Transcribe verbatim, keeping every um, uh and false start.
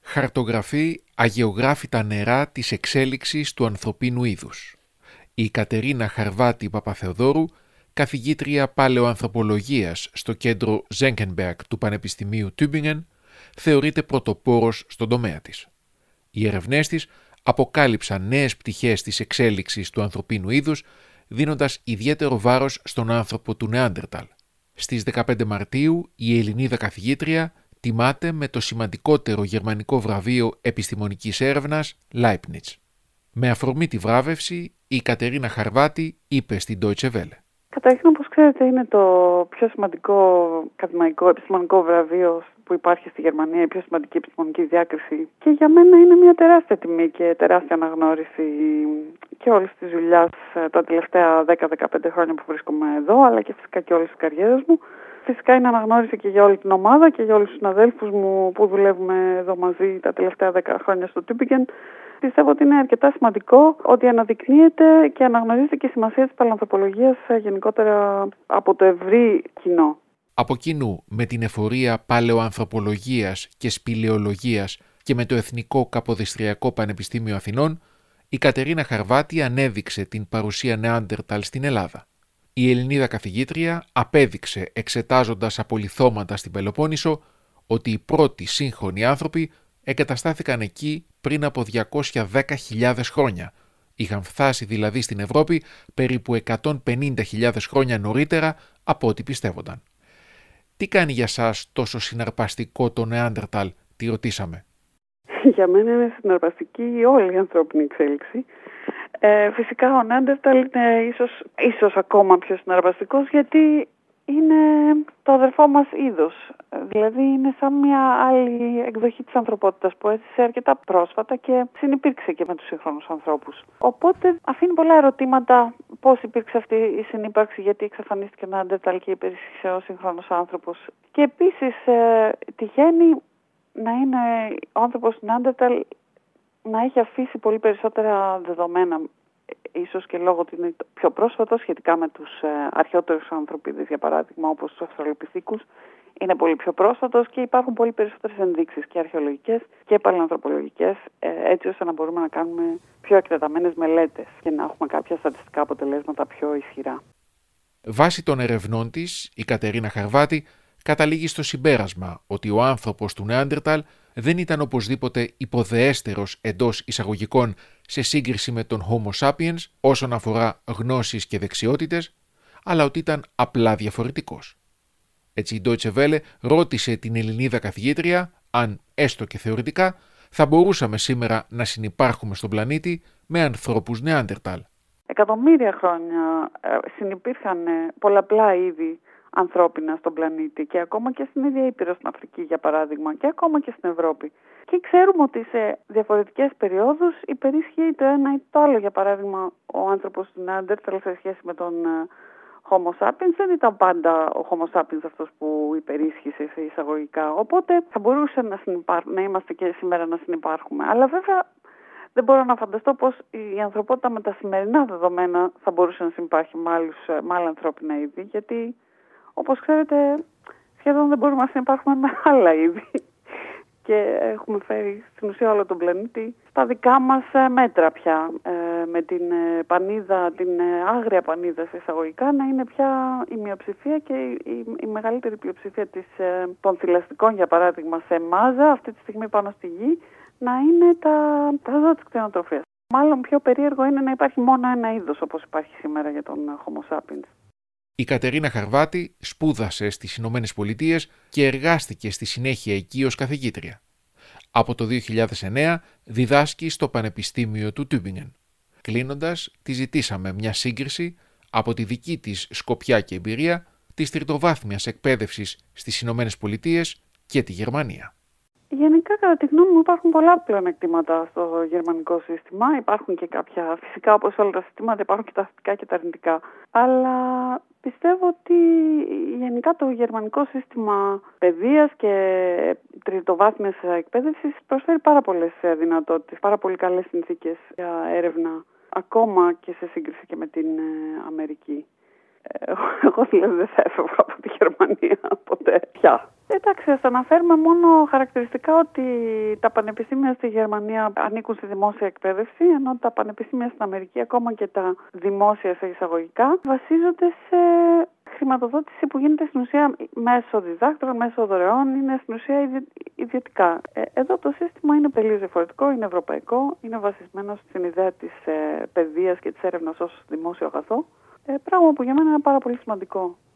χαρτογραφεί αγεωγράφητα νερά της εξέλιξης του ανθρωπίνου είδους. Η Κατερίνα Χαρβάτη Παπαθεοδόρου, καθηγήτρια παλαιοανθρωπολογίας στο κέντρο Ζέγκενμπεργκ του Πανεπιστημίου Τούμπινγκεν, θεωρείται πρωτοπόρος στον τομέα της. Οι ερευνές της αποκάλυψαν νέες πτυχές της εξέλιξης του ανθρωπίνου είδους, δίνοντας ιδιαίτερο βάρος στον άνθρωπο του Νεάντερταλ. Στις δεκαπέντε Μαρτίου η Ελληνίδα καθηγήτρια τιμάται με το σημαντικότερο γερμανικό βραβείο επιστημονικής έρευνας Leibniz. Με αφορμή τη βράβευση, η Κατερίνα Χαρβάτη είπε στην Deutsche Welle. Καταρχήν, όπως ξέρετε, είναι το πιο σημαντικό ακαδημαϊκό επιστημονικό βραβείο που υπάρχει στη Γερμανία, η πιο σημαντική επιστημονική διάκριση. Και για μένα είναι μια τεράστια τιμή και τεράστια αναγνώριση και όλης της δουλειάς τα τελευταία δέκα με δεκαπέντε χρόνια που βρίσκομαι εδώ, αλλά και φυσικά και όλης της καριέρας μου. Φυσικά είναι αναγνώριση και για όλη την ομάδα και για όλους τους συναδέλφους μου που δουλεύουμε εδώ μαζί τα τελευταία δέκα χρόνια στο Τούμπινγκεν. Πιστεύω ότι είναι αρκετά σημαντικό ότι αναδεικνύεται και αναγνωρίζεται και η σημασία της παλαιοανθρωπολογίας γενικότερα από το ευρύ κοινό. Από κοινού με την εφορία παλαιοανθρωπολογίας και σπηλαιολογίας και με το Εθνικό Καποδιστριακό Πανεπιστήμιο Αθηνών, η Κατερίνα Χαρβάτη ανέδειξε την παρουσία Νεάντερταλ στην Ελλάδα. Η Ελληνίδα καθηγήτρια απέδειξε, εξετάζοντας απολιθώματα στην Πελοπόννησο, ότι οι πρώτοι σύγχρονοι άνθρωποι εγκαταστάθηκαν εκεί πριν από διακόσιες δέκα χιλιάδες χρόνια. Είχαν φτάσει δηλαδή στην Ευρώπη περίπου εκατόν πενήντα χιλιάδες χρόνια νωρίτερα από ό,τι πιστεύονταν. Τι κάνει για σας τόσο συναρπαστικό το Νεάντερταλ, τη ρωτήσαμε. Για μένα είναι συναρπαστική όλη η ανθρώπινη εξέλιξη. Ε, φυσικά ο Νεάντερταλ είναι ίσως, ίσως ακόμα πιο συναρπαστικός γιατί είναι το αδερφό μας είδος. Δηλαδή είναι σαν μια άλλη εκδοχή της ανθρωπότητας που έζησε αρκετά πρόσφατα και συνυπήρξε και με τους σύγχρονους ανθρώπους. Οπότε αφήνει πολλά ερωτήματα πώς υπήρξε αυτή η συνύπαρξη, γιατί εξαφανίστηκε ο Νεάντερταλ και υπήρξε ο σύγχρονος άνθρωπος. Και επίσης ε, τυχαίνει να είναι ο άνθρωπος του Νεάντερταλ να έχει αφήσει πολύ περισσότερα δεδομένα, ίσως και λόγω ότι είναι πιο πρόσφατο σχετικά με τους ε, αρχαιότερους ανθρωπίδες, για παράδειγμα, όπως τους αυστραλοπιθήκους. Είναι πολύ πιο πρόσφατος και υπάρχουν πολύ περισσότερες ενδείξεις και αρχαιολογικές και παλαιοανθρωπολογικές, ε, έτσι ώστε να μπορούμε να κάνουμε πιο εκτεταμένες μελέτες και να έχουμε κάποια στατιστικά αποτελέσματα πιο ισχυρά. Βάσει των ερευνών της, η Κατερίνα Χαρβάτη καταλήγει στο συμπέρασμα ότι ο άνθρωπος του Νεάντερταλ δεν ήταν οπωσδήποτε υποδεέστερος εντός εισαγωγικών σε σύγκριση με τον Homo sapiens όσον αφορά γνώσεις και δεξιότητες, αλλά ότι ήταν απλά διαφορετικός. Έτσι η Deutsche Welle ρώτησε την Ελληνίδα καθηγήτρια αν, έστω και θεωρητικά, θα μπορούσαμε σήμερα να συνυπάρχουμε στον πλανήτη με ανθρώπους Νεάντερταλ. Εκατομμύρια χρόνια ε, συνυπήρχαν πολλαπλά είδη ανθρώπινα στον πλανήτη και ακόμα και στην ίδια Ήπειρο, στην Αφρική για παράδειγμα, και ακόμα και στην Ευρώπη. Και ξέρουμε ότι σε διαφορετικές περιόδους υπερίσχυε το ένα ή το άλλο. Για παράδειγμα, ο άνθρωπος του Νεάντερταλ σε σχέση με τον Homo sapiens δεν ήταν πάντα ο Homo sapiens αυτός που υπερίσχυσε σε εισαγωγικά. Οπότε θα μπορούσε να, συνυπάρ... να είμαστε και σήμερα να συνυπάρχουμε. Αλλά βέβαια δεν μπορώ να φανταστώ πώς η ανθρωπότητα με τα σημερινά δεδομένα θα μπορούσε να συμπάρχει με, άλλους, με άλλα ανθρώπινα είδη, γιατί όπως ξέρετε σχεδόν δεν μπορούμε να συνυπάρχουμε με άλλα είδη και έχουμε φέρει στην ουσία όλο τον πλανήτη στα δικά μας μέτρα πια, ε, με την πανίδα, την άγρια πανίδα σε εισαγωγικά να είναι πια η μειοψηφία και η, η, η μεγαλύτερη πλειοψηφία της, ε, των θηλαστικών για παράδειγμα σε μάζα αυτή τη στιγμή πάνω στη γη να είναι τα, τα ζώα της κτηνοτροφίας. Μάλλον πιο περίεργο είναι να υπάρχει μόνο ένα είδος όπως υπάρχει σήμερα για τον Homo sapiens. Η Κατερίνα Χαρβάτη σπούδασε στις Ηνωμένες Πολιτείες και εργάστηκε στη συνέχεια εκεί ως καθηγήτρια. Από το δύο χιλιάδες εννέα διδάσκει στο Πανεπιστήμιο του Τούμπινγκεν. Κλείνοντας, τη ζητήσαμε μια σύγκριση από τη δική της σκοπιά και εμπειρία της τριτοβάθμιας εκπαίδευσης στις Ηνωμένες Πολιτείες και τη Γερμανία. Γενικά, κατά τη γνώμη μου, υπάρχουν πολλά πλεονεκτήματα στο γερμανικό σύστημα. Υπάρχουν και κάποια, φυσικά όπως όλα τα συστήματα, υπάρχουν και τα θετικά και τα αρνητικά. Αλλά πιστεύω ότι γενικά το γερμανικό σύστημα παιδείας και τριτοβάθμιας εκπαίδευσης προσφέρει πάρα πολλές δυνατότητες, πάρα πολύ καλές συνθήκες για έρευνα, ακόμα και σε σύγκριση και με την Αμερική. Εγώ δηλαδή δεν θα έφευγα από τη Γερμανία ποτέ πια. Εντάξει, ας αναφέρουμε μόνο χαρακτηριστικά ότι τα πανεπιστήμια στη Γερμανία ανήκουν στη δημόσια εκπαίδευση, ενώ τα πανεπιστήμια στην Αμερική, ακόμα και τα δημόσια σε εισαγωγικά, βασίζονται σε χρηματοδότηση που γίνεται στην ουσία μέσω διδάκτρων, μέσω δωρεών, είναι στην ουσία ιδιωτικά. Ε, εδώ το σύστημα είναι τελείως διαφορετικό, είναι ευρωπαϊκό, είναι βασισμένο στην ιδέα της ε, παιδείας και της έρευνας ως δημόσιο αγαθό, ε, πράγμα που για μένα είναι πάρα πολύ σημαντικό.